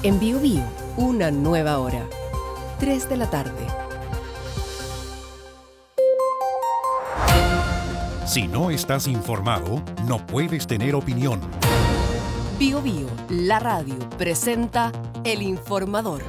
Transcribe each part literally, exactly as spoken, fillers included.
En Bío Bío, una nueva hora. tres de la tarde. Si no estás informado, no puedes tener opinión. Bío Bío, la radio, presenta El Informador.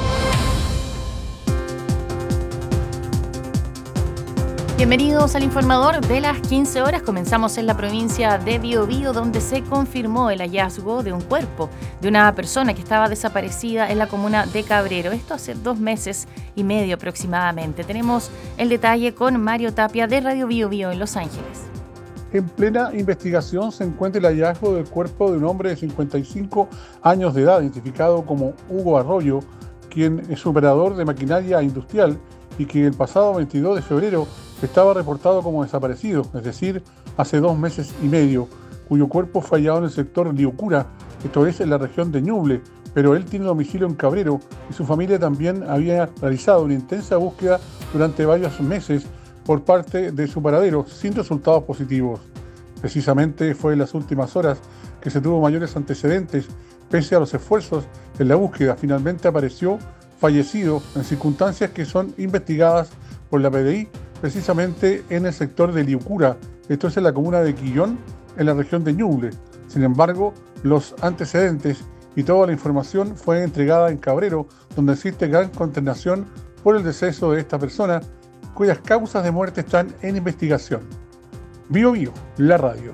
Bienvenidos al Informador de las quince horas. Comenzamos en la provincia de Bío Bío, donde se confirmó el hallazgo de un cuerpo de una persona que estaba desaparecida en la comuna de Cabrero. Esto hace dos meses y medio aproximadamente. Tenemos el detalle con Mario Tapia de Radio Bío Bío en Los Ángeles. En plena investigación se encuentra el hallazgo del cuerpo de un hombre de cincuenta y cinco años de edad, identificado como Hugo Arroyo, quien es operador de maquinaria industrial y que el pasado veintidós de febrero estaba reportado como desaparecido, es decir, hace dos meses y medio, cuyo cuerpo fue hallado en el sector Liucura, esto es en la región de Ñuble, pero él tiene domicilio en Cabrero y su familia también había realizado una intensa búsqueda durante varios meses por parte de su paradero, sin resultados positivos. Precisamente fue en las últimas horas que se tuvo mayores antecedentes, pese a los esfuerzos en la búsqueda. Finalmente apareció fallecido en circunstancias que son investigadas por la P D I, precisamente en el sector de Liucura, esto es en la comuna de Quillón, en la región de Ñuble. Sin embargo, los antecedentes y toda la información fue entregada en Cabrero, donde existe gran consternación por el deceso de esta persona, cuyas causas de muerte están en investigación. Bío Bío, la radio.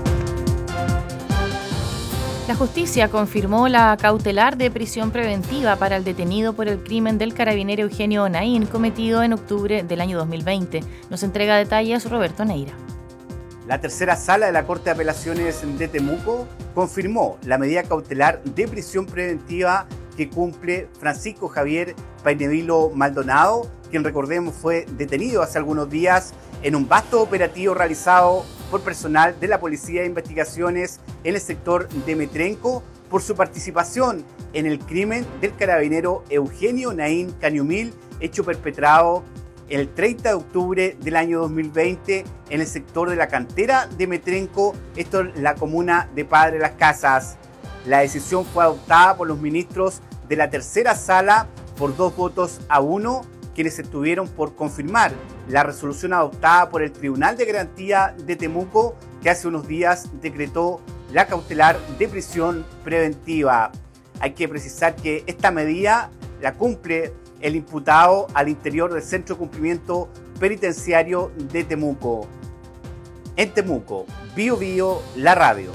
La justicia confirmó la cautelar de prisión preventiva para el detenido por el crimen del carabinero Eugenio Naín, cometido en octubre del año dos mil veinte. Nos entrega detalles Roberto Neira. La tercera sala de la Corte de Apelaciones de Temuco confirmó la medida cautelar de prisión preventiva que cumple Francisco Javier Painevilo Maldonado, quien, recordemos, fue detenido hace algunos días en un vasto operativo realizado por personal de la Policía de Investigaciones en el sector de Metrenco por su participación en el crimen del carabinero Eugenio Naín Cañumil, hecho perpetrado el treinta de octubre del año dos mil veinte en el sector de la cantera de Metrenco, esto es la comuna de Padre Las Casas. La decisión fue adoptada por los ministros de la tercera sala por dos votos a uno, quienes estuvieron por confirmar la resolución adoptada por el Tribunal de Garantía de Temuco, que hace unos días decretó la cautelar de prisión preventiva. Hay que precisar que esta medida la cumple el imputado al interior del Centro de Cumplimiento Penitenciario de Temuco. En Temuco, Bío Bío, la radio.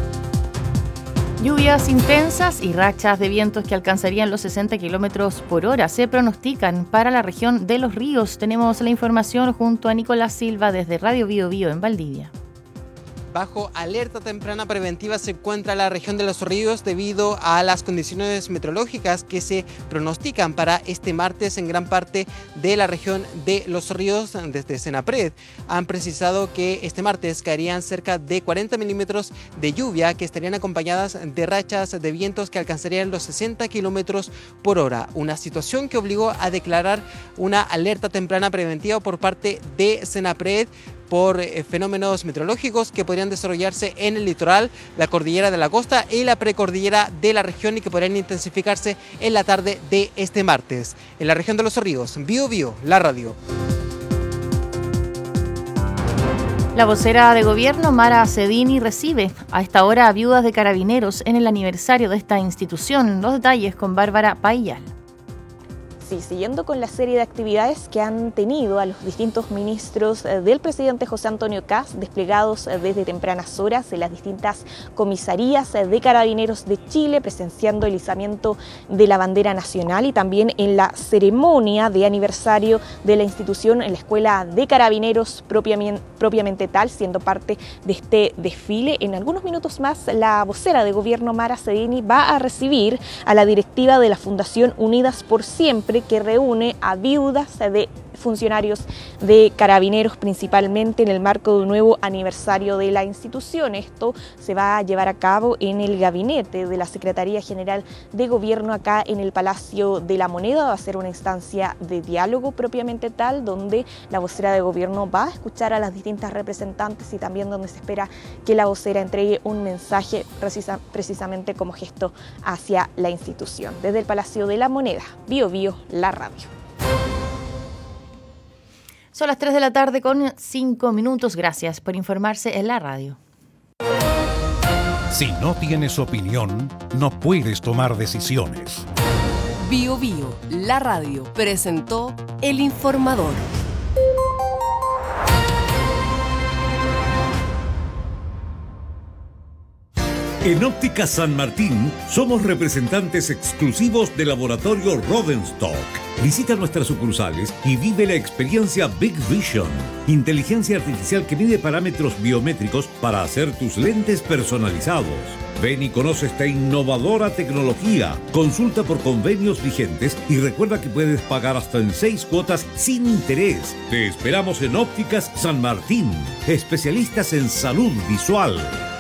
Lluvias intensas y rachas de vientos que alcanzarían los sesenta kilómetros por hora se pronostican para la región de Los Ríos. Tenemos la información junto a Nicolás Silva desde Radio Bío Bío en Valdivia. Bajo alerta temprana preventiva se encuentra la región de Los Ríos debido a las condiciones meteorológicas que se pronostican para este martes en gran parte de la región de Los Ríos. Desde Senapred han precisado que este martes caerían cerca de cuarenta milímetros de lluvia que estarían acompañadas de rachas de vientos que alcanzarían los sesenta kilómetros por hora. Una situación que obligó a declarar una alerta temprana preventiva por parte de Senapred por eh, fenómenos meteorológicos que podrían desarrollarse en el litoral, la cordillera de la costa y la precordillera de la región y que podrían intensificarse en la tarde de este martes. En la región de Los Ríos, Bío Bío, la radio. La vocera de gobierno, Mara Cedini, recibe a esta hora a viudas de carabineros en el aniversario de esta institución. Los detalles con Bárbara Paillal. Sí, siguiendo con la serie de actividades que han tenido a los distintos ministros del presidente José Antonio Kast desplegados desde tempranas horas en las distintas comisarías de Carabineros de Chile, presenciando el izamiento de la bandera nacional y también en la ceremonia de aniversario de la institución en la Escuela de Carabineros propiamente, propiamente tal, siendo parte de este desfile. En algunos minutos más, la vocera de gobierno, Mara Cedini, va a recibir a la directiva de la Fundación Unidas por Siempre, que reúne a viudas de funcionarios de Carabineros, principalmente en el marco de un nuevo aniversario de la institución. Esto se va a llevar a cabo en el gabinete de la Secretaría General de Gobierno acá en el Palacio de la Moneda. Va a ser una instancia de diálogo propiamente tal, donde la vocera de Gobierno va a escuchar a las distintas representantes y también donde se espera que la vocera entregue un mensaje precisa, precisamente como gesto hacia la institución. Desde el Palacio de la Moneda, Bio Bio, la radio. Son las tres de la tarde con cinco minutos. Gracias por informarse en la radio. Si no tienes opinión, no puedes tomar decisiones. Bio Bio, la radio, presentó El Informador. En Óptica San Martín somos representantes exclusivos del laboratorio Rodenstock. Visita nuestras sucursales y vive la experiencia Big Vision, inteligencia artificial que mide parámetros biométricos para hacer tus lentes personalizados. Ven y conoce esta innovadora tecnología. Consulta por convenios vigentes y recuerda que puedes pagar hasta en seis cuotas sin interés. Te esperamos en Ópticas San Martín, especialistas en salud visual.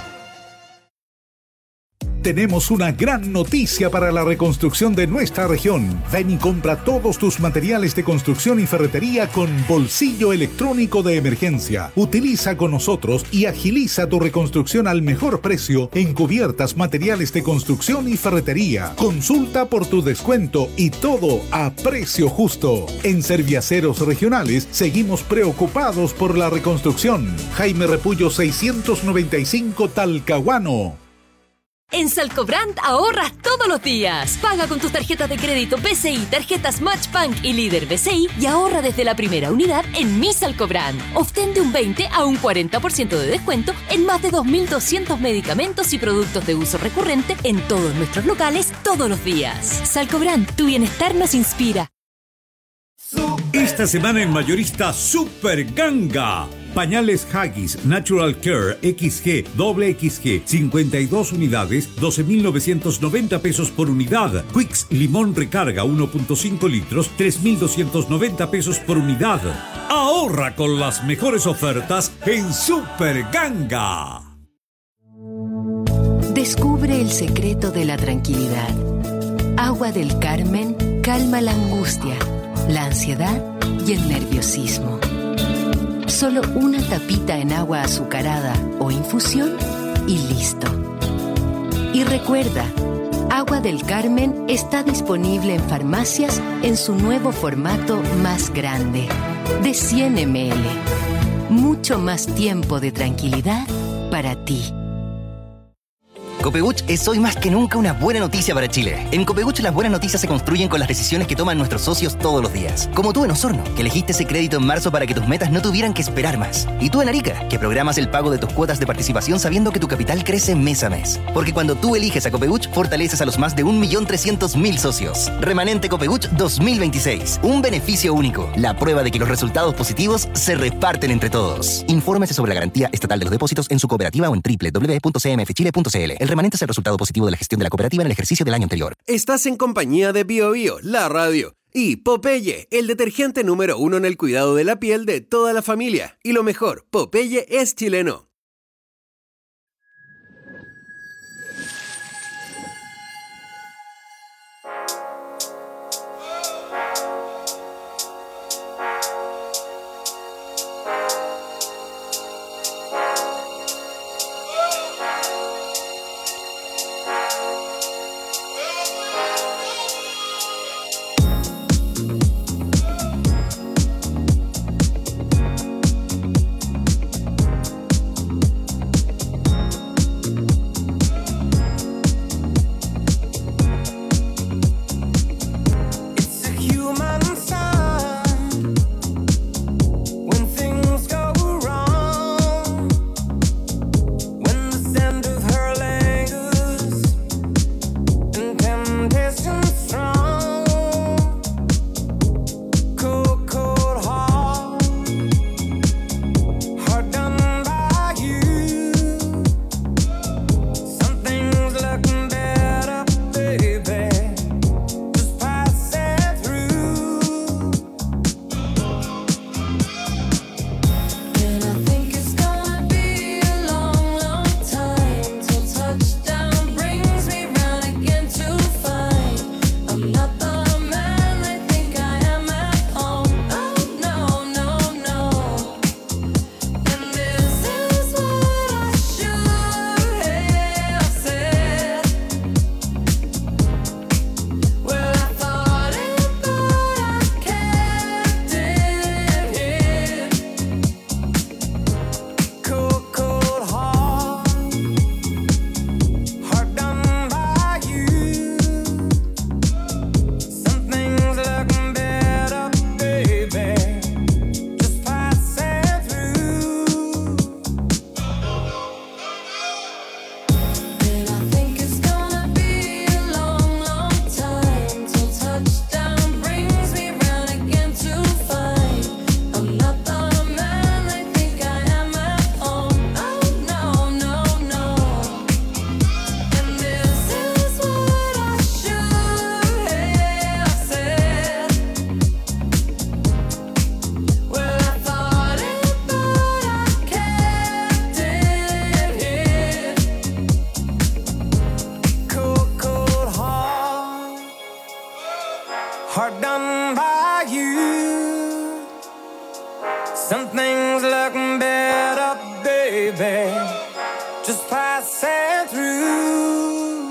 Tenemos una gran noticia para la reconstrucción de nuestra región. Ven y compra todos tus materiales de construcción y ferretería con bolsillo electrónico de emergencia. Utiliza con nosotros y agiliza tu reconstrucción al mejor precio en cubiertas, materiales de construcción y ferretería. Consulta por tu descuento y todo a precio justo. En Serviaceros Regionales seguimos preocupados por la reconstrucción. Jaime Repullo seiscientos noventa y cinco, Talcahuano. En Salcobrand ahorras todos los días. Paga con tus tarjetas de crédito B C I, tarjetas Matchbank y Líder B C I y ahorra desde la primera unidad en Mi Salcobrand. Obtén de un veinte a un cuarenta por ciento de descuento en más de dos mil doscientos medicamentos y productos de uso recurrente en todos nuestros locales todos los días. Salcobrand, tu bienestar nos inspira. Esta semana en Mayorista Super Ganga. Pañales Haggis Natural Care X G, doble X G, cincuenta y dos unidades, doce mil novecientos noventa pesos por unidad. Quicks Limón Recarga uno punto cinco litros, tres mil doscientos noventa pesos por unidad. Ahorra con las mejores ofertas en Super Ganga. Descubre el secreto de la tranquilidad. Agua del Carmen calma la angustia, la ansiedad y el nerviosismo. Solo una tapita en agua azucarada o infusión y listo. Y recuerda, Agua del Carmen está disponible en farmacias en su nuevo formato más grande, de cien mililitros. Mucho más tiempo de tranquilidad para ti. Copebuch es hoy más que nunca una buena noticia para Chile. En Copebuch las buenas noticias se construyen con las decisiones que toman nuestros socios todos los días. Como tú en Osorno, que elegiste ese crédito en marzo para que tus metas no tuvieran que esperar más. Y tú en Arica, que programas el pago de tus cuotas de participación sabiendo que tu capital crece mes a mes. Porque cuando tú eliges a Copebuch, fortaleces a los más de un millón trescientos mil socios. Remanente Copebuch dos mil veintiséis. Un beneficio único. La prueba de que los resultados positivos se reparten entre todos. Infórmese sobre la garantía estatal de los depósitos en su cooperativa o en doble u doble u doble u punto c m f chile punto c l. El remanente es el resultado positivo de la gestión de la cooperativa en el ejercicio del año anterior. Estás en compañía de Bio Bio, la radio, y Popeye, el detergente número uno en el cuidado de la piel de toda la familia. Y lo mejor, Popeye es chileno. hard done by you. Some things look better, baby, just passing through.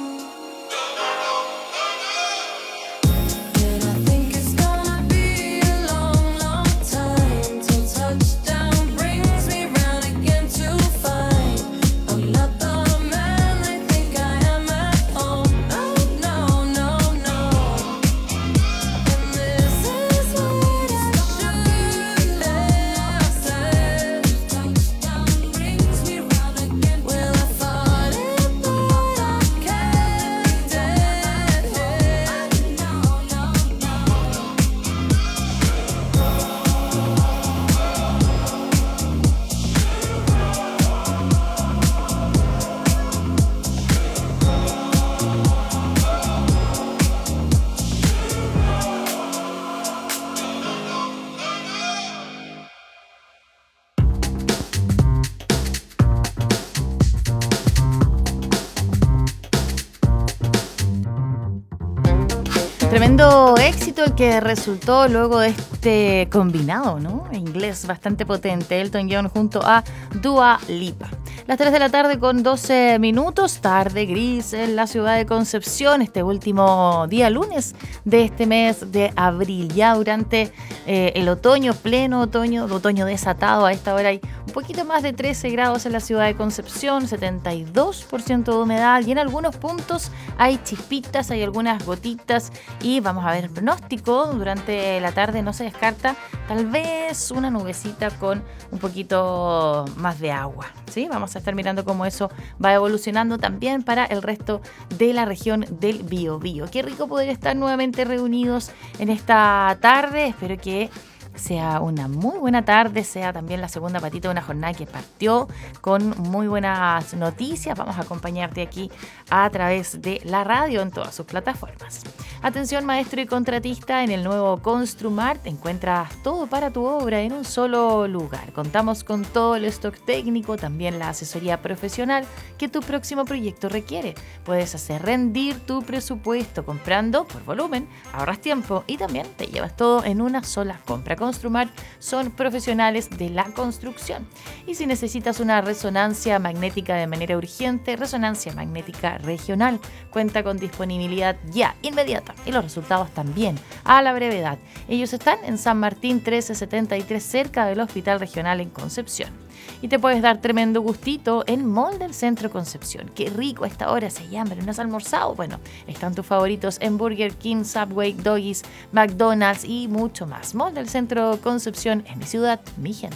Tremendo éxito el que resultó luego de este combinado, ¿no? Inglés bastante potente, Elton John junto a Dua Lipa. Las tres de la tarde con doce minutos, tarde gris en la ciudad de Concepción, este último día lunes de este mes de abril. Ya durante eh, el otoño, pleno otoño, otoño desatado, a esta hora hay un poquito más de trece grados en la ciudad de Concepción, setenta y dos por ciento de humedad y en algunos puntos hay chispitas, hay algunas gotitas y vamos a ver el pronóstico. Durante la tarde no se descarta tal vez una nubecita con un poquito más de agua, ¿sí? Vamos a estar mirando cómo eso va evolucionando también para el resto de la región del Biobío. Qué rico poder estar nuevamente reunidos en esta tarde. Espero que sea una muy buena tarde, sea también la segunda patita de una jornada que partió con muy buenas noticias. Vamos a acompañarte aquí a través de la radio en todas sus plataformas. Atención maestro y contratista, en el nuevo Construmart encuentras todo para tu obra en un solo lugar. Contamos con todo el stock técnico, también la asesoría profesional que tu próximo proyecto requiere. Puedes hacer rendir tu presupuesto comprando por volumen, ahorras tiempo y también te llevas todo en una sola compra. Construmart son profesionales de la construcción. Y si necesitas una resonancia magnética de manera urgente, Resonancia Magnética Regional cuenta con disponibilidad ya inmediata y los resultados también a la brevedad. Ellos están en San Martín trece setenta y tres, cerca del Hospital Regional en Concepción. Y te puedes dar tremendo gustito en Mall del Centro Concepción. Qué rico a esta hora, se llama, ¿no has almorzado? Bueno, están tus favoritos en Burger King, Subway, Doggies, McDonald's y mucho más. Mall del Centro Concepción, en mi ciudad, mi gente.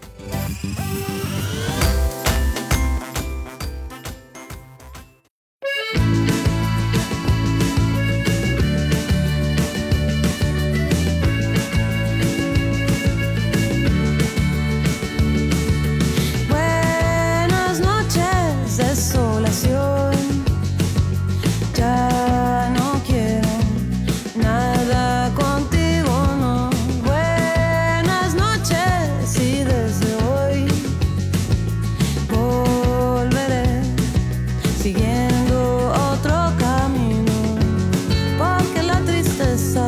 Ya no quiero nada contigo, no. Buenas noches y desde hoy volveré siguiendo otro camino, porque la tristeza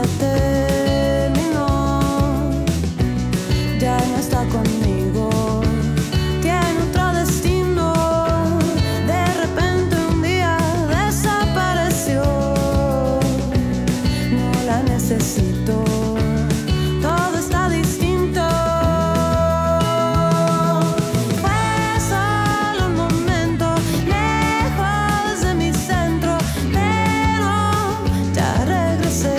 terminó, ya no está conmigo, tiene otro destino. De repente un día desapareció, no la necesito, todo está distinto. Fue solo un momento lejos de mi centro, pero ya regresé.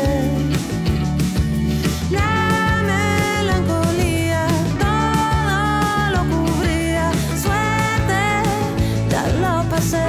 La melancolía todo lo cubría, suerte ya lo pasé.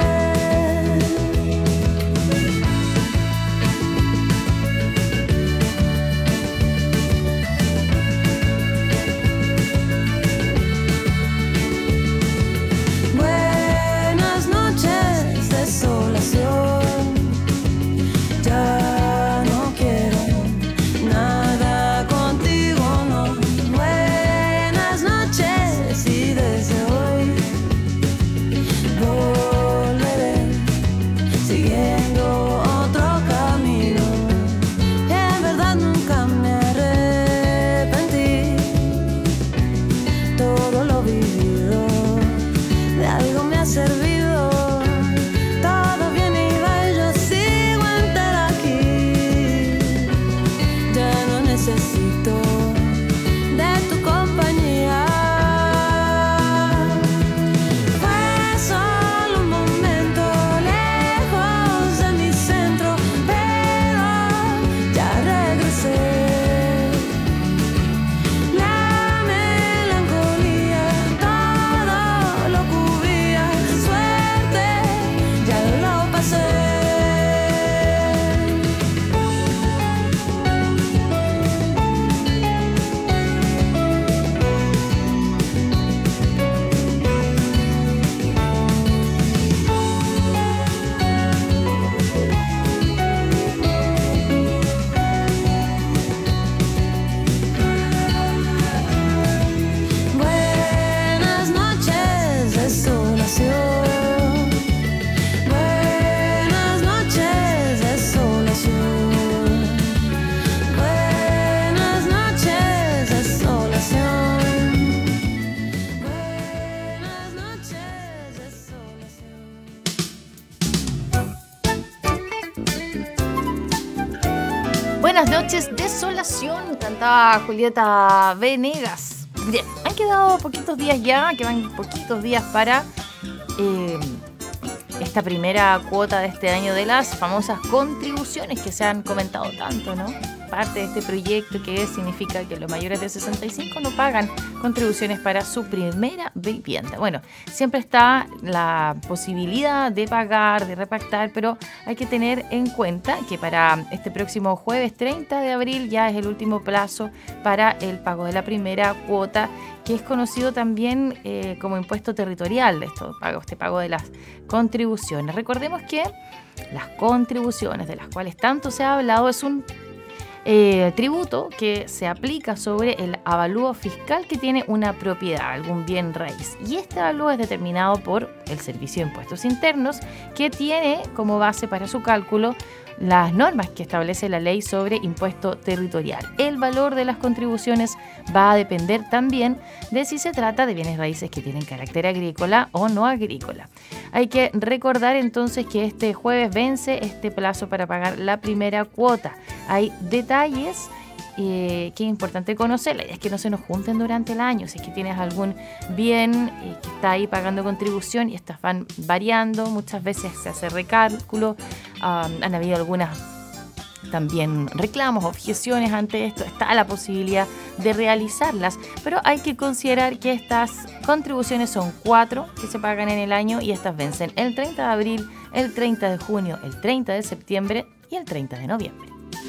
Buenas noches, desolación, cantaba Julieta Venegas. Bien, han quedado poquitos días ya, quedan poquitos días para eh, esta primera cuota de este año de las famosas contribuciones que se han comentado tanto, ¿no? Parte de este proyecto que significa que los mayores de sesenta y cinco no pagan contribuciones para su primera vivienda. Bueno, siempre está la posibilidad de pagar, de repactar, pero hay que tener en cuenta que para este próximo jueves treinta de abril ya es el último plazo para el pago de la primera cuota, que es conocido también eh, como impuesto territorial, esto, pago, este pago de las contribuciones. Recordemos que las contribuciones de las cuales tanto se ha hablado es un Eh, tributo que se aplica sobre el avalúo fiscal que tiene una propiedad, algún bien raíz. Y este avalúo es determinado por el Servicio de Impuestos Internos, que tiene como base para su cálculo las normas que establece la ley sobre impuesto territorial. El valor de las contribuciones va a depender también de si se trata de bienes raíces que tienen carácter agrícola o no agrícola. Hay que recordar entonces que este jueves vence este plazo para pagar la primera cuota. Hay detalles eh, que es importante conocer. La idea es que no se nos junten durante el año. Si es que tienes algún bien eh, que está ahí pagando contribución y estas van variando, muchas veces se hace recálculo. Um, han habido algunas también reclamos, objeciones ante esto. Está la posibilidad de realizarlas, pero hay que considerar que estas contribuciones son cuatro que se pagan en el año y estas vencen el treinta de abril, el treinta de junio, el treinta de septiembre y el treinta de noviembre.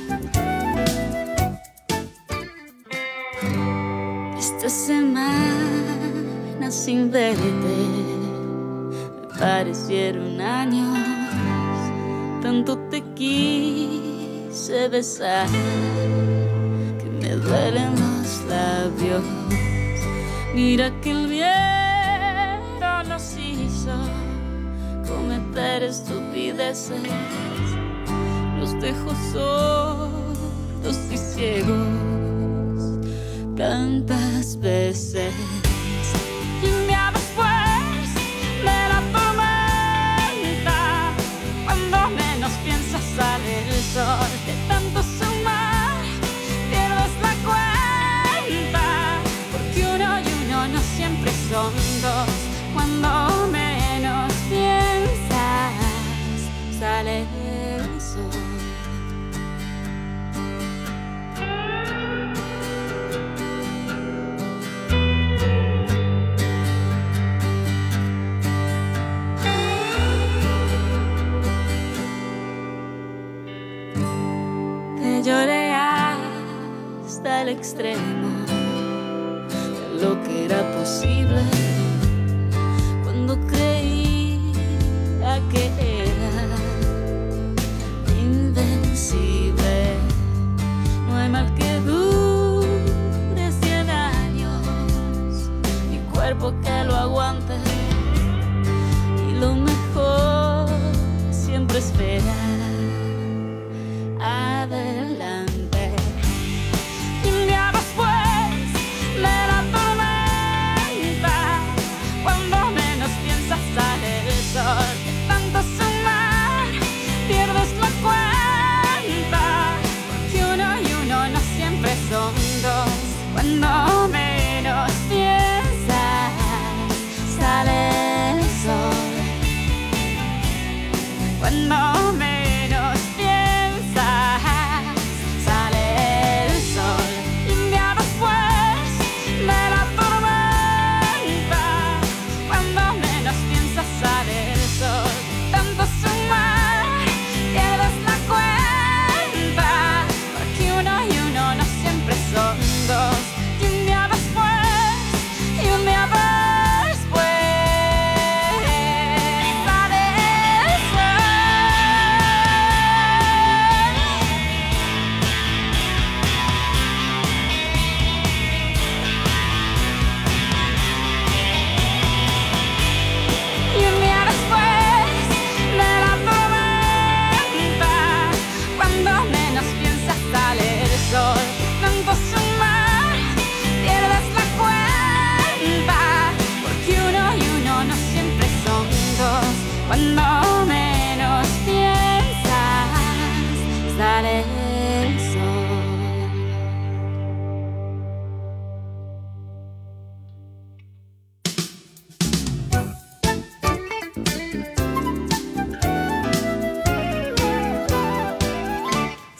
Esta semana sin verte me parecieron años, tanto te quise besar que me duelen los labios. Mira que el viento nos hizo cometer estupideces, los dejo sordos y ciegos tantas veces. Y un día después de la tormenta, cuando menos piensas sale el sol. De tanto sumar pierdes la cuenta, porque uno y uno no siempre son dos. Cuando menos piensas sale el sol. Lloré hasta el extremo de lo que era posible, cuando creía que era invencible. No hay mal que dure cien años, mi cuerpo que lo aguante, y lo mejor siempre espera adelante. Y un día después de la tormenta, cuando menos piensas sale el sol. De tanto sumar pierdes la cuenta, porque uno y uno no siempre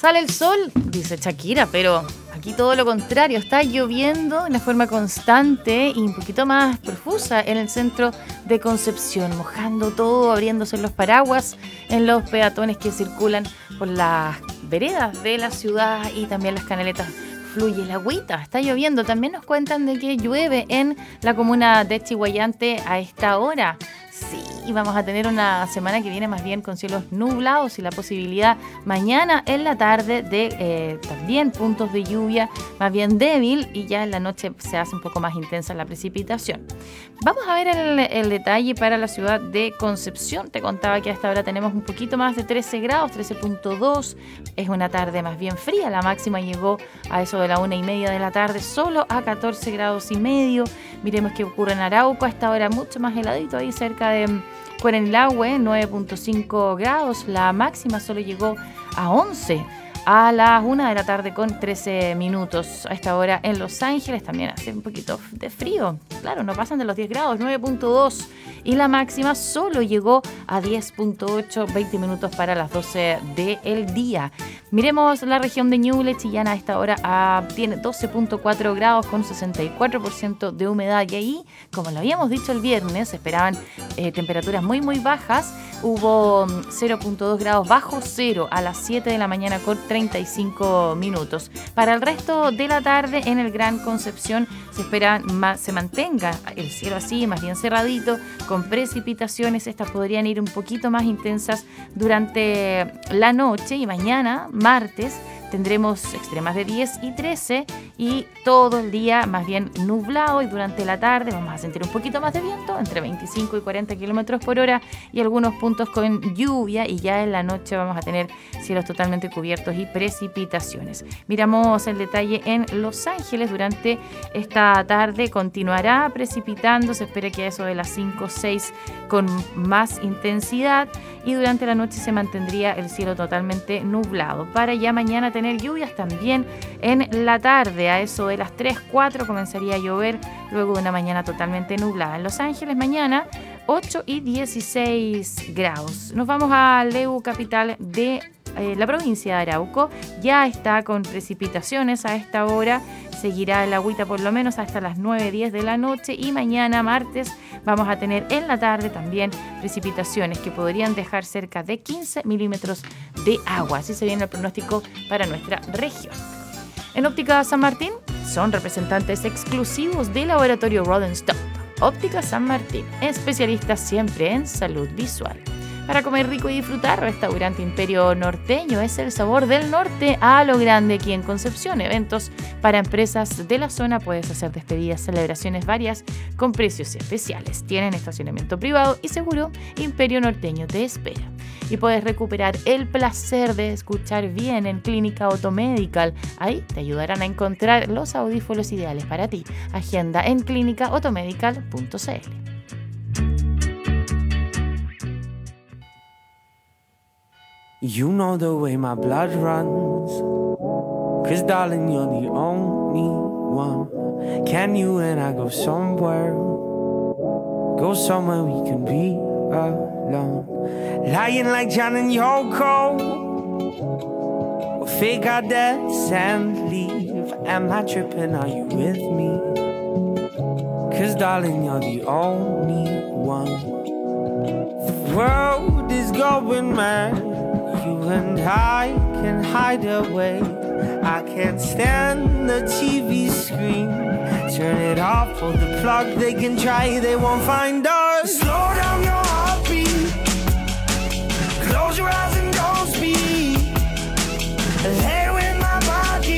Sale el sol, dice Shakira, pero aquí todo lo contrario. Está lloviendo de una forma constante y un poquito más profusa en el centro de Concepción, mojando todo, abriéndose los paraguas en los peatones que circulan por las veredas de la ciudad y también las canaletas. Fluye el agüita, está lloviendo. También nos cuentan de que llueve en la comuna de Chiguayante a esta hora. Sí, vamos a tener una semana que viene más bien con cielos nublados y la posibilidad mañana en la tarde de eh, también puntos de lluvia más bien débil, y ya en la noche se hace un poco más intensa la precipitación. Vamos a ver el, el detalle para la ciudad de Concepción. Te contaba que hasta ahora tenemos un poquito más de trece grados, trece punto dos. Es una tarde más bien fría. La máxima llegó a eso de la una y media de la tarde solo a catorce grados y medio. Miremos qué ocurre en Arauco. A esta hora mucho más heladito, ahí cerca de Curanilahue, nueve punto cinco grados. La máxima solo llegó a once a las una de la tarde con trece minutos. A esta hora en Los Ángeles también hace un poquito de frío. Claro, no pasan de los diez grados, nueve punto dos. Y la máxima solo llegó a diez punto ocho, veinte minutos para las doce del día. Miremos la región de Ñuble. Chillán a esta hora ah, tiene doce punto cuatro grados con sesenta y cuatro por ciento de humedad. Y ahí, como lo habíamos dicho el viernes, se esperaban eh, temperaturas muy muy bajas. Hubo cero punto dos grados bajo cero a las siete de la mañana con treinta y cinco minutos. Para el resto de la tarde en el Gran Concepción se espera más, se mantenga el cielo así, más bien cerradito, con precipitaciones. Estas podrían ir un poquito más intensas durante la noche, y mañana, martes, tendremos extremas de diez y trece y todo el día más bien nublado, y durante la tarde vamos a sentir un poquito más de viento, entre veinticinco y cuarenta kilómetros por hora, y algunos puntos con lluvia, y ya en la noche vamos a tener cielos totalmente cubiertos y precipitaciones. Miramos el detalle en Los Ángeles. Durante esta tarde continuará precipitando, se espera que a eso de las cinco o seis con más intensidad, y durante la noche se mantendría el cielo totalmente nublado. Para ya mañana tener lluvias también en la tarde, a eso de las tres, cuatro comenzaría a llover luego de una mañana totalmente nublada. En Los Ángeles mañana ocho y dieciséis grados. Nos vamos a Leu, capital de eh, la provincia de Arauco. Ya está con precipitaciones a esta hora. Seguirá el agüita por lo menos hasta las nueve, diez de la noche, y mañana martes vamos a tener en la tarde también precipitaciones que podrían dejar cerca de quince milímetros de agua. Así se viene el pronóstico para nuestra región. En Óptica San Martín son representantes exclusivos del laboratorio Rodenstock. Óptica San Martín, especialistas siempre en salud visual. Para comer rico y disfrutar, Restaurante Imperio Norteño es el sabor del norte a lo grande aquí en Concepción. Eventos para empresas de la zona, puedes hacer despedidas, celebraciones varias con precios especiales. Tienen estacionamiento privado y seguro. Imperio Norteño te espera. Y puedes recuperar el placer de escuchar bien en Clínica Automedical. Ahí te ayudarán a encontrar los audífonos ideales para ti. Agenda en clínica automedical punto c l. You know the way my blood runs, 'cause darling, you're the only one. Can you and I go somewhere, go somewhere we can be alone? Lying like John and Yoko, we'll fake our deaths and leave. Am I tripping, are you with me? 'Cause darling, you're the only one. The world is going mad, you and I can hide away. I can't stand the T V screen. Turn it off, pull the plug, they can try, they won't find us. Slow down your heartbeat, close your eyes and don't speak. Lay with my body,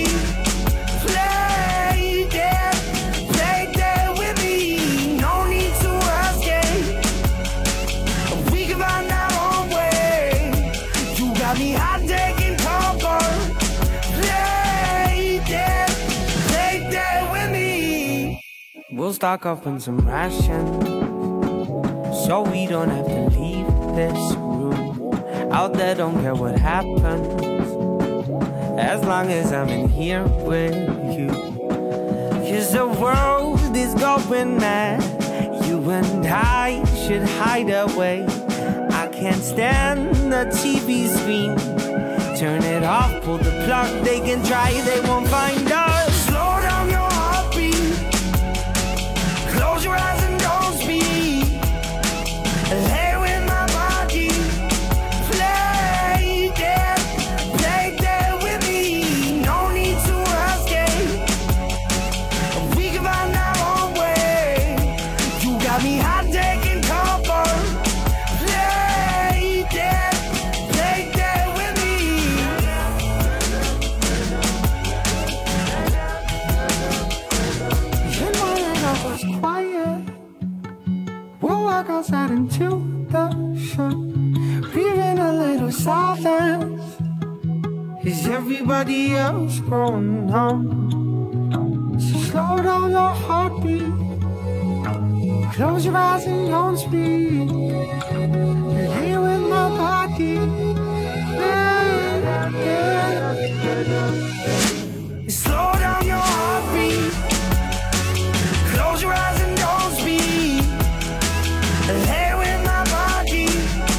play dead, play dead with me. No need to escape, we can find our own way. You got me hot, taking comfort. Play dead, play dead with me. We'll stock up on some rations, so we don't have to leave this room. Out there, don't care what happens, as long as I'm in here with you. 'Cause the world is going mad, you and I should hide away. I can't stand the T V screen, Turn it off, pull the plug, they can try, they won't find us. Slow down your heartbeat, close your eyes and don't speak. Lay with my body, play dead, play dead with me. No need to escape, we can find our own way. You got me hot, taking cover. Play dead, play dead with me. You know that I was quiet. We'll walk outside into the sun, breathing a little silence. Is everybody else going on? So slow down your heartbeat, close your eyes and don't speak. Lay with my body, yeah, yeah. Slow down your heartbeat, close your eyes and don't speak. Lay with my body,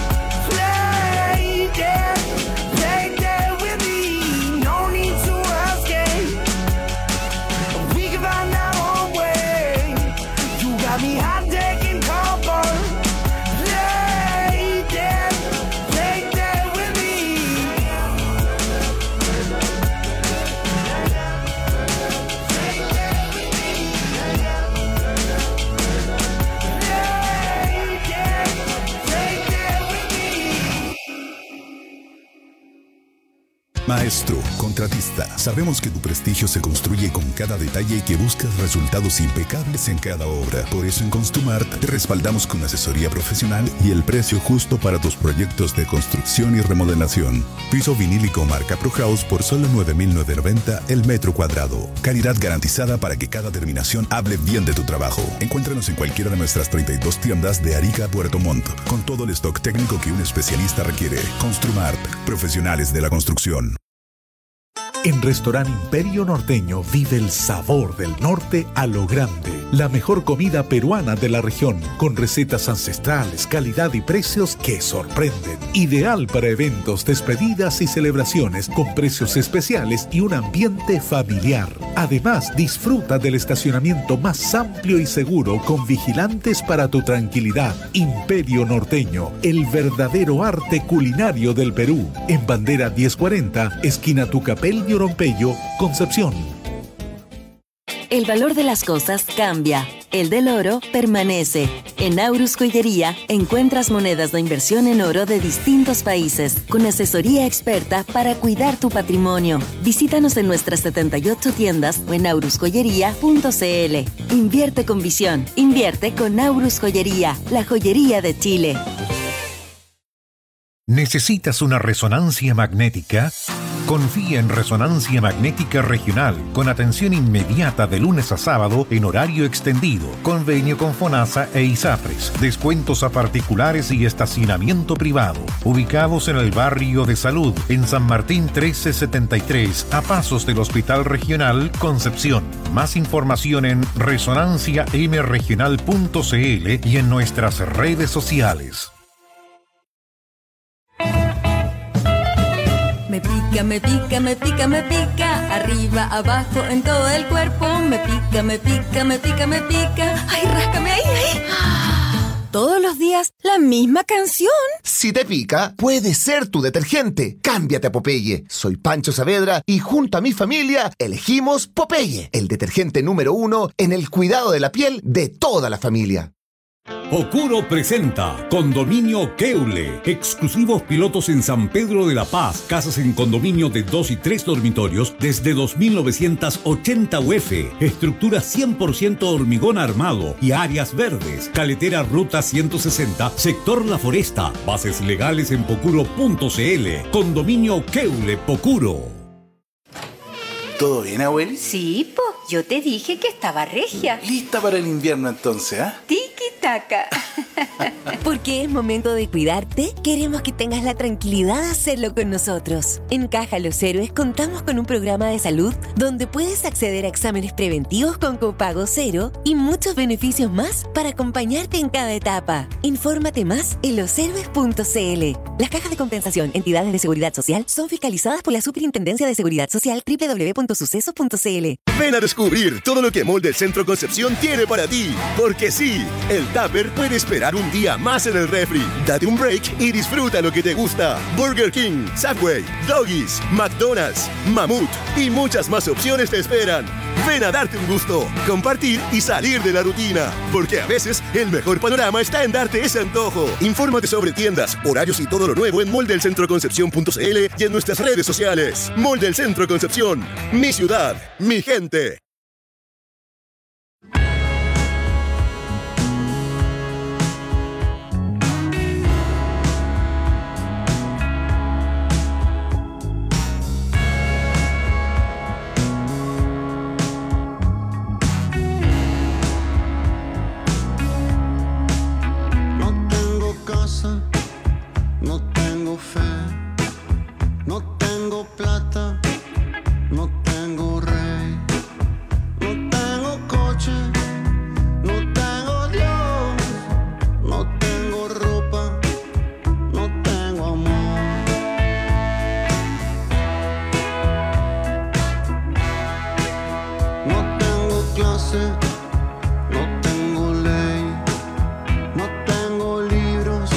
play dead, play dead with me. No need to escape, we can find our own way. You got me hot, taking cover. Play dead, play dead with me. Maestro, contratista, sabemos que tu prestigio se construye con cada detalle y que buscas resultados impecables en cada obra. Por eso en Construmart te respaldamos con asesoría profesional y el precio justo para tus proyectos de construcción y remodelación. Piso vinílico marca ProHouse por solo nueve mil novecientos noventa el metro cuadrado. Calidad garantizada para que cada terminación hable bien de tu trabajo. Encuéntranos en cualquiera de nuestras treinta y dos tiendas de Arica a Puerto Montt, con todo el stock técnico que un especialista requiere. Construmart, profesionales de la construcción. En Restaurante Imperio Norteño vive el sabor del norte a lo grande. La mejor comida peruana de la región, con recetas ancestrales, calidad y precios que sorprenden. Ideal para eventos, despedidas y celebraciones, con precios especiales y un ambiente familiar. Además, disfruta del estacionamiento más amplio y seguro, con vigilantes para tu tranquilidad. Imperio Norteño, el verdadero arte culinario del Perú. En Bandera diez cuarenta, esquina Tucapel y Orompeyo, Concepción. El valor de las cosas cambia. El del oro permanece. En Aurus Joyería encuentras monedas de inversión en oro de distintos países, con asesoría experta para cuidar tu patrimonio. Visítanos en nuestras setenta y ocho tiendas o en aurus joyería punto c l. Invierte con visión. Invierte con Aurus Joyería, la joyería de Chile. ¿Necesitas una resonancia magnética? Confía en Resonancia Magnética Regional, con atención inmediata de lunes a sábado en horario extendido, convenio con FONASA e ISAPRES, descuentos a particulares y estacionamiento privado. Ubicados en el barrio de Salud, en San Martín trece setenta y tres, a pasos del Hospital Regional Concepción. Más información en resonancia m regional punto c l y en nuestras redes sociales. Me pica, me pica, me pica, me pica, arriba, abajo, en todo el cuerpo. Me pica, me pica, me pica, me pica. Ay, ráscame ahí, ahí. Todos los días la misma canción. Si te pica, puede ser tu detergente. Cámbiate a Popeye. Soy Pancho Saavedra y junto a mi familia elegimos Popeye, el detergente número uno en el cuidado de la piel de toda la familia. Pocuro presenta Condominio Keule. Exclusivos pilotos en San Pedro de la Paz. Casas en condominio de dos y tres dormitorios desde dos mil novecientos ochenta U F. Estructura cien por ciento hormigón armado y áreas verdes. Caletera Ruta ciento sesenta, sector La Foresta. Bases legales en pocuro punto c l. Condominio Keule Pocuro. ¿Todo bien, abueli? Sí, po. Yo te dije que estaba regia. Lista para el invierno entonces, ¿ah? ¿eh? Tiki-taka. Porque es momento de cuidarte, queremos que tengas la tranquilidad de hacerlo con nosotros. En Caja Los Héroes contamos con un programa de salud donde puedes acceder a exámenes preventivos con copago cero y muchos beneficios más para acompañarte en cada etapa. Infórmate más en los héroes punto c l. Las cajas de compensación, entidades de seguridad social, son fiscalizadas por la Superintendencia de Seguridad Social doble u doble u doble u punto sucesos punto c l. Ven a descubrir todo lo que Molde Centro Concepción tiene para ti. Porque sí, el tupper puede esperar un día más en el refri. Date un break y disfruta lo que te gusta. Burger King, Subway, Doggies, McDonald's, Mamut y muchas más opciones te esperan. Ven a darte un gusto, compartir y salir de la rutina. Porque a veces el mejor panorama está en darte ese antojo. Infórmate sobre tiendas, horarios y todo lo nuevo en molde el centro concepción punto c l y en nuestras redes sociales. Molde el Centro Concepción. Mi ciudad, mi gente. No tengo fe, no tengo plata, no tengo rey, no tengo coche, no tengo Dios, no tengo ropa, no tengo amor. No tengo clase, no tengo ley, no tengo libros.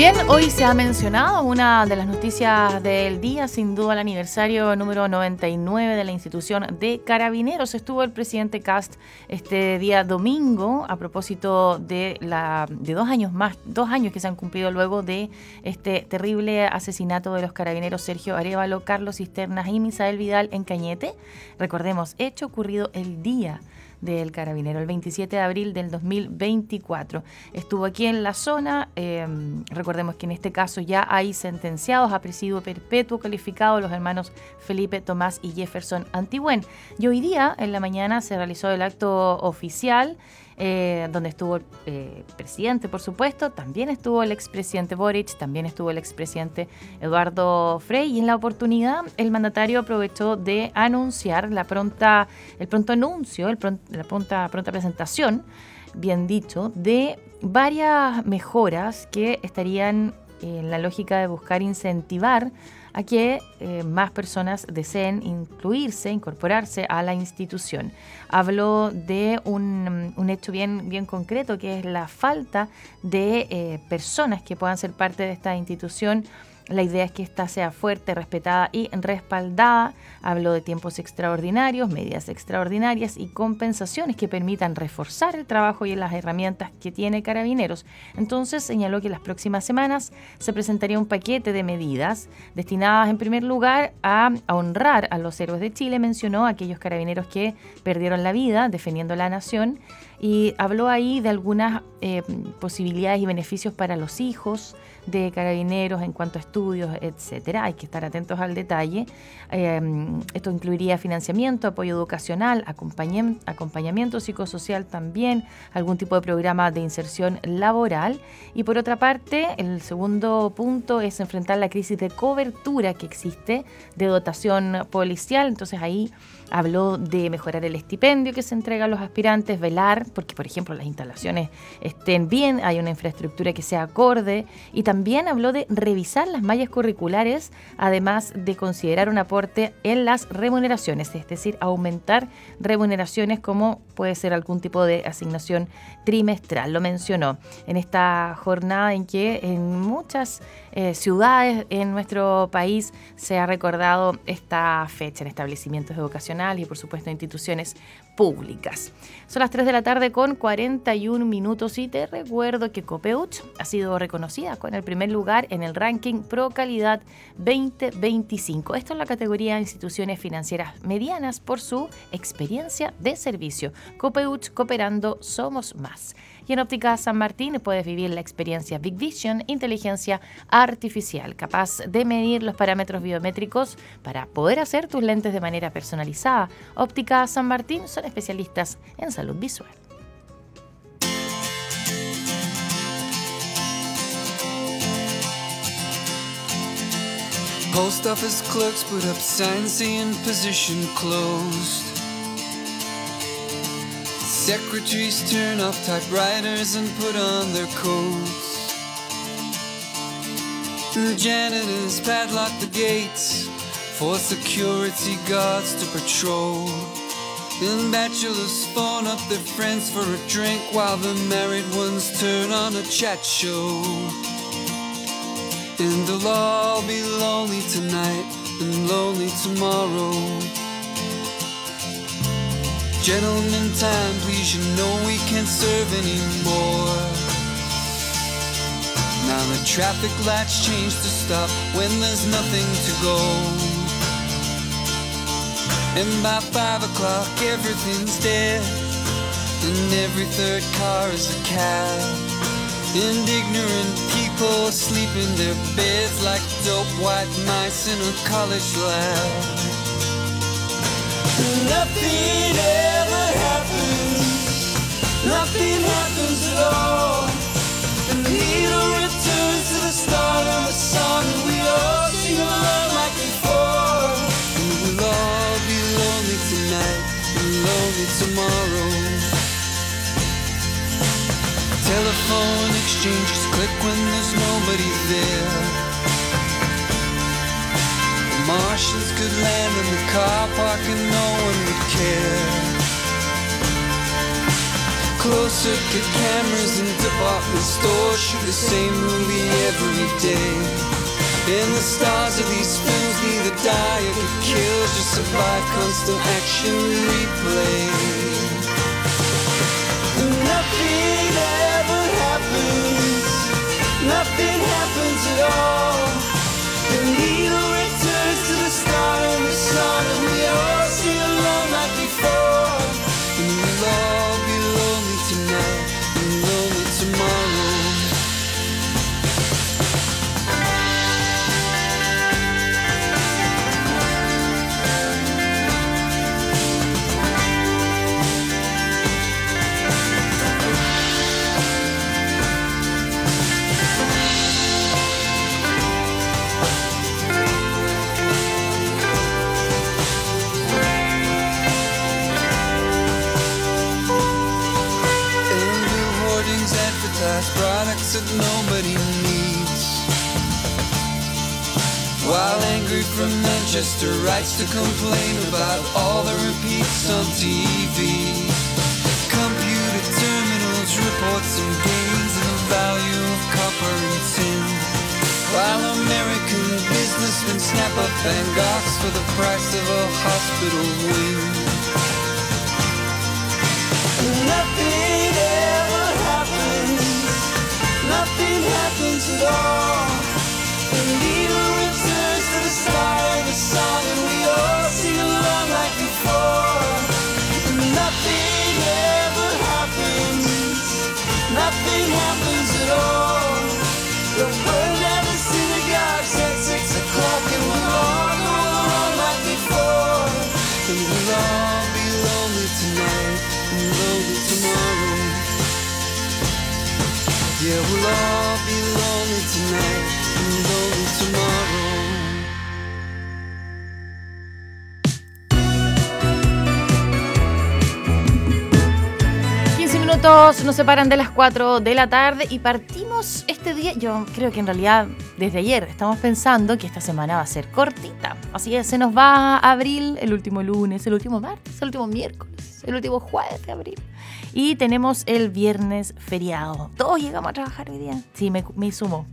Bien, hoy se ha mencionado una de las noticias del día, sin duda el aniversario número noventa y nueve de la institución de Carabineros. Estuvo el presidente Kast este día domingo a propósito de la de dos años más, dos años que se han cumplido luego de este terrible asesinato de los carabineros Sergio Arévalo, Carlos Cisternas y Misael Vidal en Cañete. Recordemos, hecho ocurrido el día del carabinero, el veintisiete de abril del dos mil veinticuatro. Estuvo aquí en la zona, eh, recordemos que en este caso ya hay sentenciados a presidio perpetuo calificado los hermanos Felipe, Tomás y Jefferson Antigüen. Y hoy día, en la mañana, se realizó el acto oficial, Eh, donde estuvo el eh, presidente, por supuesto, también estuvo el expresidente Boric, también estuvo el expresidente Eduardo Frei, y en la oportunidad el mandatario aprovechó de anunciar la pronta, el pronto anuncio, el pronto, la pronta, pronta presentación, bien dicho, de varias mejoras que estarían en la lógica de buscar incentivar a que eh, más personas deseen incluirse, incorporarse a la institución. Habló de un, un hecho bien, bien concreto, que es la falta de eh, personas que puedan ser parte de esta institución. La idea es que ésta sea fuerte, respetada y respaldada. Habló de tiempos extraordinarios, medidas extraordinarias y compensaciones que permitan reforzar el trabajo y las herramientas que tiene Carabineros. Entonces señaló que en las próximas semanas se presentaría un paquete de medidas destinadas en primer lugar a, a honrar a los héroes de Chile. Mencionó a aquellos carabineros que perdieron la vida defendiendo la nación y habló ahí de algunas eh, posibilidades y beneficios para los hijos de carabineros en cuanto a estudios, etcétera. Hay que estar atentos al detalle. Eh, esto incluiría financiamiento, apoyo educacional, acompañamiento, acompañamiento psicosocial también, algún tipo de programa de inserción laboral. Y por otra parte, el segundo punto es enfrentar la crisis de cobertura que existe de dotación policial. Entonces ahí habló de mejorar el estipendio que se entrega a los aspirantes, velar porque, por ejemplo, las instalaciones estén bien, hay una infraestructura que sea acorde, y también habló de revisar las mallas curriculares, además de considerar un aporte en las remuneraciones, es decir, aumentar remuneraciones como puede ser algún tipo de asignación trimestral. Lo mencionó en esta jornada en que en muchas eh, ciudades en nuestro país se ha recordado esta fecha en establecimientos educacionales y por supuesto instituciones públicas. Son las tres de la tarde con cuarenta y un minutos y te recuerdo que Copeuch ha sido reconocida con el primer lugar en el ranking Pro Calidad veinte veinticinco. Esto en la categoría de instituciones financieras medianas por su experiencia de servicio. Copeuch, cooperando somos más. Y en Óptica San Martín puedes vivir la experiencia Big Vision, inteligencia artificial, capaz de medir los parámetros biométricos para poder hacer tus lentes de manera personalizada. Óptica San Martín son especialistas en salud visual. Post office clerks put up signs saying position closed. Secretaries turn off typewriters and put on their coats. The janitors padlock the gates for security guards to patrol. And bachelors phone up their friends for a drink while the married ones turn on a chat show. And they'll all be lonely tonight and lonely tomorrow. Gentlemen, time, please, you know we can't serve anymore. Now the traffic lights change to stop when there's nothing to go. And by five o'clock everything's dead, and every third car is a cab. And ignorant people sleep in their beds like dope white mice in a college lab. Nothing ever happens, nothing happens at all. The needle returns to the start of the song, and we all sing along like before. And we'll all be lonely tonight and lonely tomorrow. Telephone exchanges click when there's nobody there. Martians could land in the car park and no one would care. Closed-circuit cameras in department stores shoot the same movie every day. And the stars of these films neither die or get killed, just survive constant action replay. Nothing ever happens, nothing happens at all. The needle returns to the start and the sun, and we all sing along like before. And we'll all be lonely tonight and lonely tomorrow. Products that nobody needs. While angry from Manchester writes to complain about all the repeats on T V. Computer terminals report some gains in the value of copper and tin. While American businessmen snap up Van Goghs for the price of a hospital wing. Nothing ever happens, nothing happens at all. The needle returns to the start of the song, and we all sing along like before. Nothing ever happens, nothing happens at all. The word at the synagogues at six o'clock, and we'll all go along like before. And we'll all be lonely tonight and lonely tomorrow. Yeah, we'll all be lonely tonight and lonely tomorrow. quince minutos nos separan de las cuatro de la tarde y partimos este día. Yo creo que en realidad desde ayer estamos pensando que esta semana va a ser cortita. Así que se nos va abril, el último lunes, el último martes, el último miércoles, el último jueves de abril. Y tenemos el viernes feriado. Todos llegamos a trabajar hoy día. Sí, me, me sumo.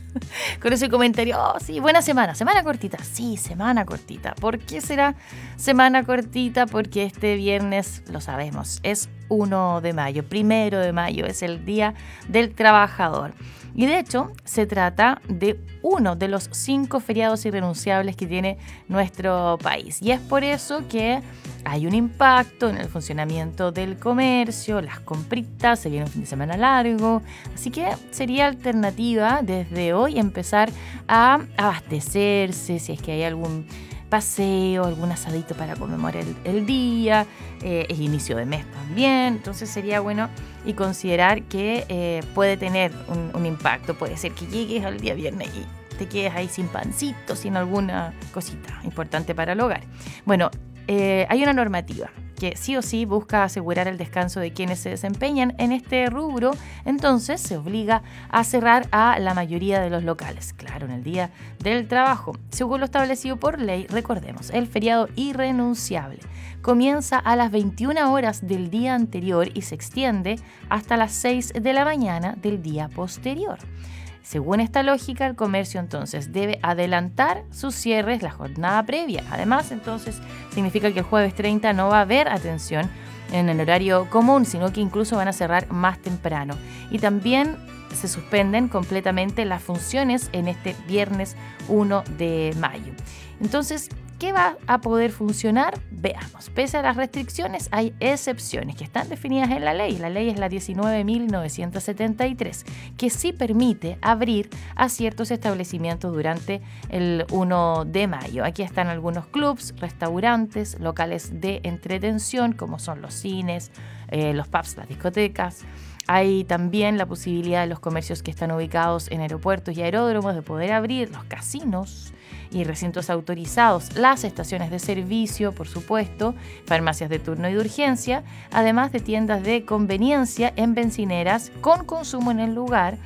Con ese comentario, oh, sí, buena semana. Semana cortita. Sí, semana cortita. ¿Por qué será semana cortita? Porque este viernes, lo sabemos, es primero de mayo. Primero de mayo es el Día del Trabajador. Y de hecho, se trata de uno de los cinco feriados irrenunciables que tiene nuestro país. Y es por eso que hay un impacto en el funcionamiento del comercio, las compritas, se viene un fin de semana largo. Así que sería alternativa desde hoy empezar a abastecerse, si es que hay algún paseo, algún asadito para conmemorar el, el día, eh, es inicio de mes también, entonces sería bueno y considerar que eh, puede tener un, un impacto. Puede ser que llegues al día viernes y te quedes ahí sin pancito, sin alguna cosita importante para el hogar. Bueno, eh, hay una normativa que sí o sí busca asegurar el descanso de quienes se desempeñan en este rubro, entonces se obliga a cerrar a la mayoría de los locales, claro, en el día del trabajo. Según lo establecido por ley, recordemos, el feriado irrenunciable comienza a las veintiuna horas del día anterior y se extiende hasta las seis de la mañana del día posterior. Según esta lógica, el comercio entonces debe adelantar sus cierres la jornada previa. Además, entonces, significa que el jueves treinta no va a haber atención en el horario común, sino que incluso van a cerrar más temprano. Y también se suspenden completamente las funciones en este viernes primero de mayo. Entonces, ¿qué va a poder funcionar? Veamos. Pese a las restricciones, hay excepciones que están definidas en la ley. La ley es la diecinueve mil novecientos setenta y tres, que sí permite abrir a ciertos establecimientos durante el primero de mayo. Aquí están algunos clubs, restaurantes, locales de entretención, como son los cines, eh, los pubs, las discotecas. Hay también la posibilidad de los comercios que están ubicados en aeropuertos y aeródromos de poder abrir, los casinos y recintos autorizados, las estaciones de servicio, por supuesto, farmacias de turno y de urgencia, además de tiendas de conveniencia en bencineras con consumo en el lugar,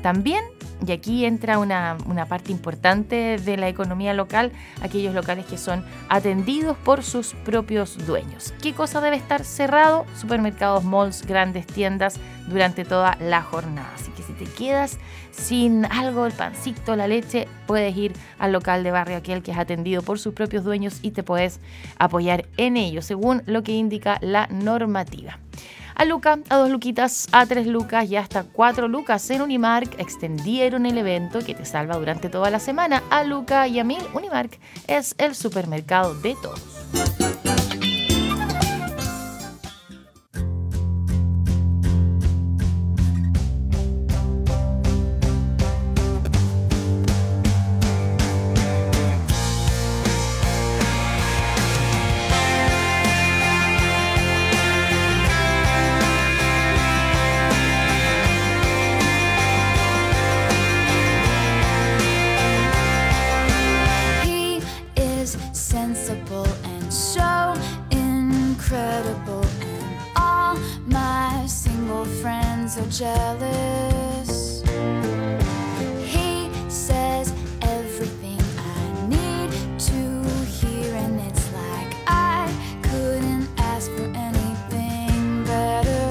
También, y aquí entra una, una parte importante de la economía local, aquellos locales que son atendidos por sus propios dueños. ¿Qué cosa debe estar cerrado? Supermercados, malls, grandes tiendas durante toda la jornada. Así que si te quedas sin algo, el pancito, la leche, puedes ir al local de barrio, aquel que es atendido por sus propios dueños, y te puedes apoyar en ello, según lo que indica la normativa. A Luca, a dos luquitas, a tres lucas y hasta cuatro lucas en Unimark extendieron el evento que te salva durante toda la semana. A Luca y a mil, Unimark es el supermercado de todos. Jealous. He says everything I need to hear, and it's like I couldn't ask for anything better.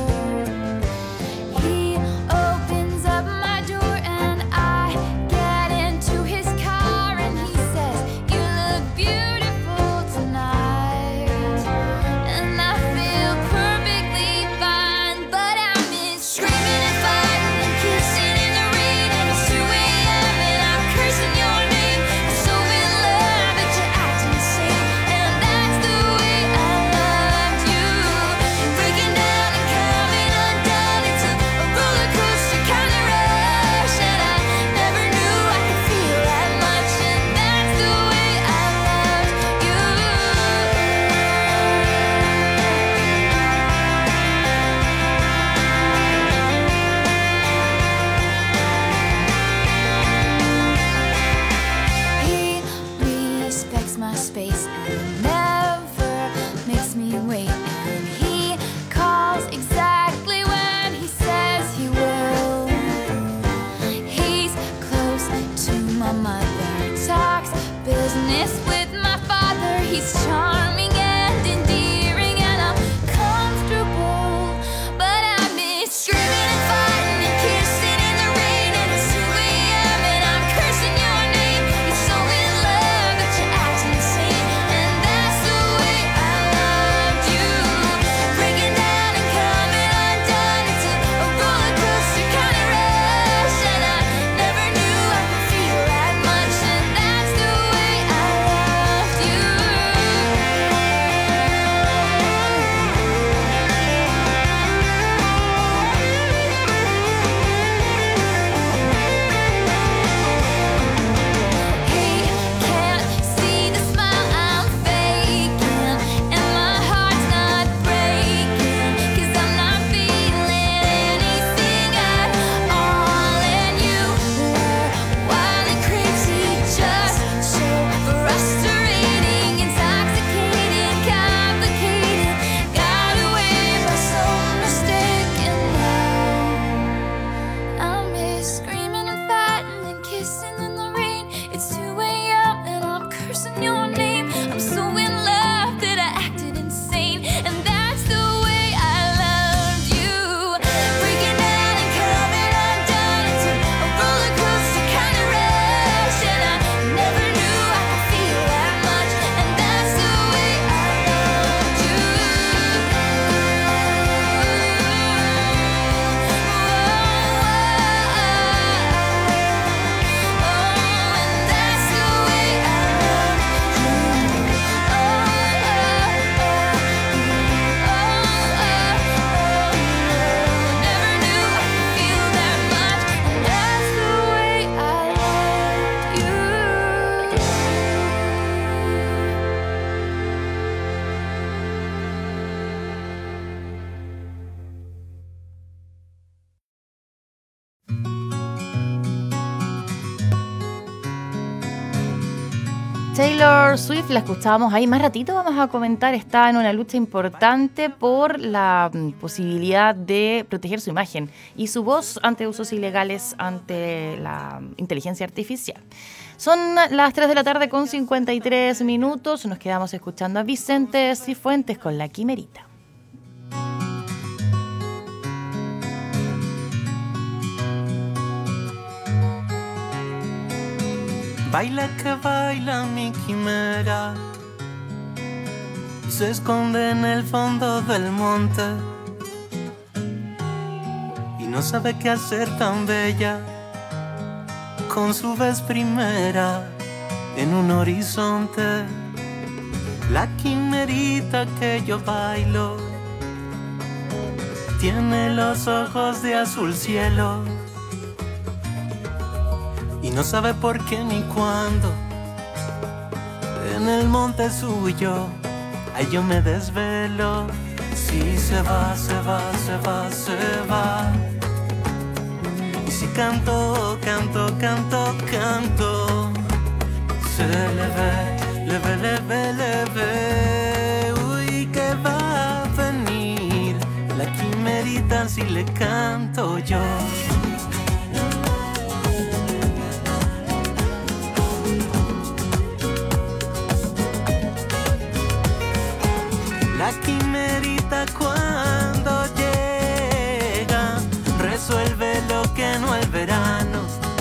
He opens up my door and I get into his car, and he says, "You look beautiful tonight," and I feel perfectly fine, but I'm in screaming and fighting and kissing in the rain, and it's two a.m. and I'm cursing your name. I'm so in love that you're acting insane, and that's the way I loved you. Breaking down and coming undone, it's a, a roller coaster kind of rush, and I never knew I could feel that much, and that's the way I loved you. He respects my space and never makes me wait, and he calls exactly when he says he will. He's close to my mother, talks business with my father. He's charming and endearing, and I'm comfortable, but I miss screaming and fighting and kissing in the rain, and it's two a.m. and I'm cursing your name. You're so in love that you're acting insane, and that's the way I loved you. Breaking down and coming undone, it's a, a roller coaster kind of rush, and I never knew I could feel that much, and that's the way I loved you. Taylor Swift, la escuchábamos ahí. Más ratito vamos a comentar, está en una lucha importante por la posibilidad de proteger su imagen y su voz ante usos ilegales ante la inteligencia artificial. Son las tres de la tarde con cincuenta y tres minutos. Nos quedamos escuchando a Vicente Cifuentes con La Quimerita. Baila que baila mi quimera, se esconde en el fondo del monte y no sabe qué hacer tan bella con su vez primera en un horizonte. La quimerita que yo bailo tiene los ojos de azul cielo y no sabe por qué ni cuándo. En el monte suyo, ay, yo me desvelo. Si se va, se va, se va, se va. Y si canto, canto, canto, canto, se le ve, le ve, le ve, le ve. Uy, que va a venir la quimerita si le canto yo. La quimerita cuando llega resuelve lo que no el verano.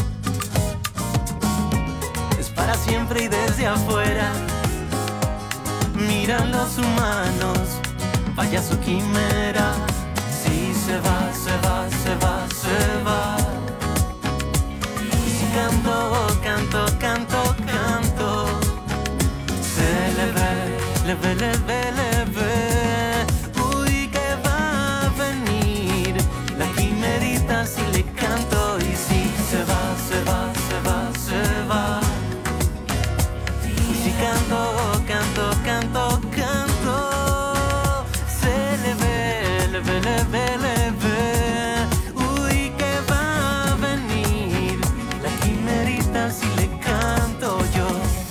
Es para siempre y desde afuera miran los humanos. Vaya su quimera. Si se va, se va, se va, se va. Y si canto, canto, canto, canto, se le ve, le ve, le ve, le ve. Uy, que va a venir la quimerita si le canto. Y si se va, se va, se va, se va. Y si canto, canto, canto, canto, se le ve, le ve, le ve, le ve. Uy, que va a venir la quimerita si le canto yo.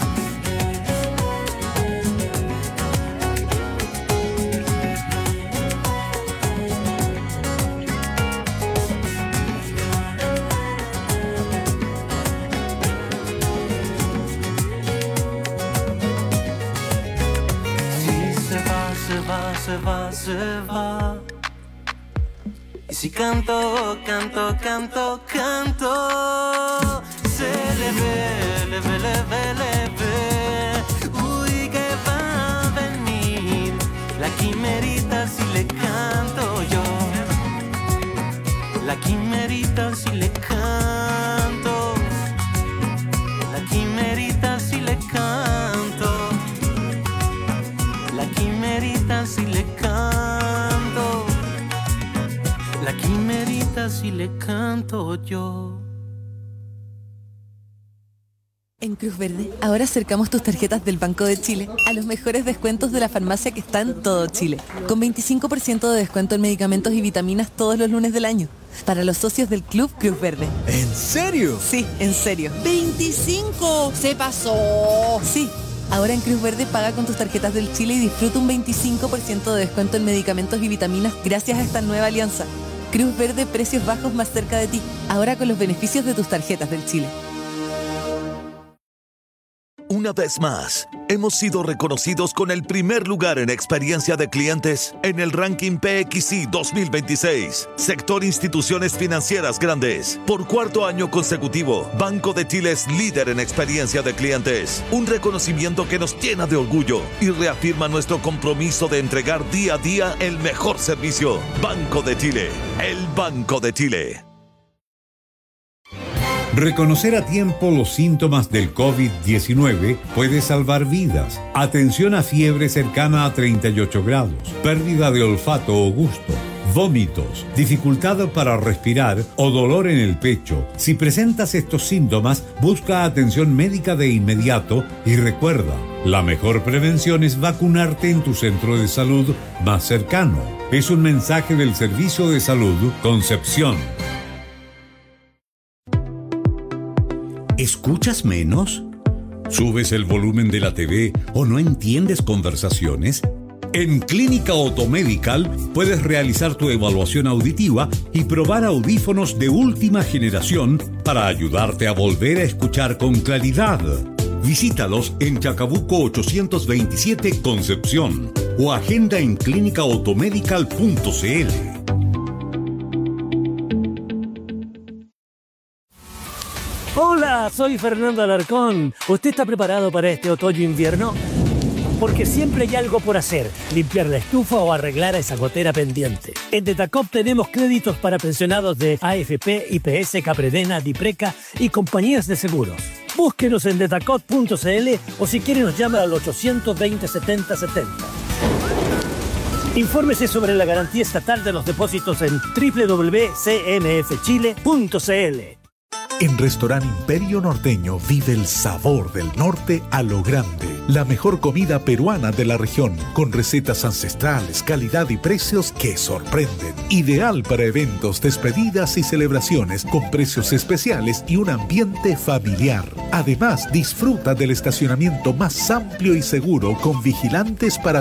Se va, se va. Y si canto, canto, canto, canto, se le ve, le ve, le ve, le ve. Uy, que va a venir la quimerita si le canto yo. La quimerita si le canto. La quimerita si le canto. La quimerita si le canto. La quimerita si le canto yo. En Cruz Verde, ahora acercamos tus tarjetas del Banco de Chile a los mejores descuentos de la farmacia que está en todo Chile. Con veinticinco por ciento de descuento en medicamentos y vitaminas todos los lunes del año. Para los socios del Club Cruz Verde. ¿En serio? Sí, en serio. ¡veinticinco! ¡Se pasó! Sí. Ahora en Cruz Verde paga con tus tarjetas del Chile y disfruta un veinticinco por ciento de descuento en medicamentos y vitaminas gracias a esta nueva alianza. Cruz Verde, precios bajos más cerca de ti. Ahora con los beneficios de tus tarjetas del Chile. Una vez más, hemos sido reconocidos con el primer lugar en experiencia de clientes en el ranking P X I dos mil veintiséis, sector instituciones financieras grandes. Por cuarto año consecutivo, Banco de Chile es líder en experiencia de clientes, un reconocimiento que nos llena de orgullo y reafirma nuestro compromiso de entregar día a día el mejor servicio. Banco de Chile, el Banco de Chile. Reconocer a tiempo los síntomas del COVID diecinueve puede salvar vidas. Atención a fiebre cercana a treinta y ocho grados, pérdida de olfato o gusto, vómitos, dificultad para respirar o dolor en el pecho. Si presentas estos síntomas, busca atención médica de inmediato y recuerda, la mejor prevención es vacunarte en tu centro de salud más cercano. Es un mensaje del Servicio de Salud Concepción. ¿Escuchas menos? ¿Subes el volumen de la T V o no entiendes conversaciones? En Clínica Automedical puedes realizar tu evaluación auditiva y probar audífonos de última generación para ayudarte a volver a escuchar con claridad. Visítalos en Chacabuco ochocientos veintisiete Concepción o agenda en clínica automedical punto c l. Hola, soy Fernando Alarcón. ¿Usted está preparado para este otoño-invierno? Porque siempre hay algo por hacer, limpiar la estufa o arreglar a esa gotera pendiente. En Detacop tenemos créditos para pensionados de A F P, I P S, Capredena, Dipreca y compañías de seguros. Búsquenos en detacop punto c l o si quiere nos llama al ochocientos veinte setenta setenta. Infórmese sobre la garantía estatal de los depósitos en doble u doble u doble u punto c n f chile punto c l. En Restaurante Imperio Norteño vive el sabor del norte a lo grande. La mejor comida peruana de la región, con recetas ancestrales, calidad y precios que sorprenden. Ideal para eventos, despedidas y celebraciones, con precios especiales y un ambiente familiar. Además, disfruta del estacionamiento más amplio y seguro, con vigilantes para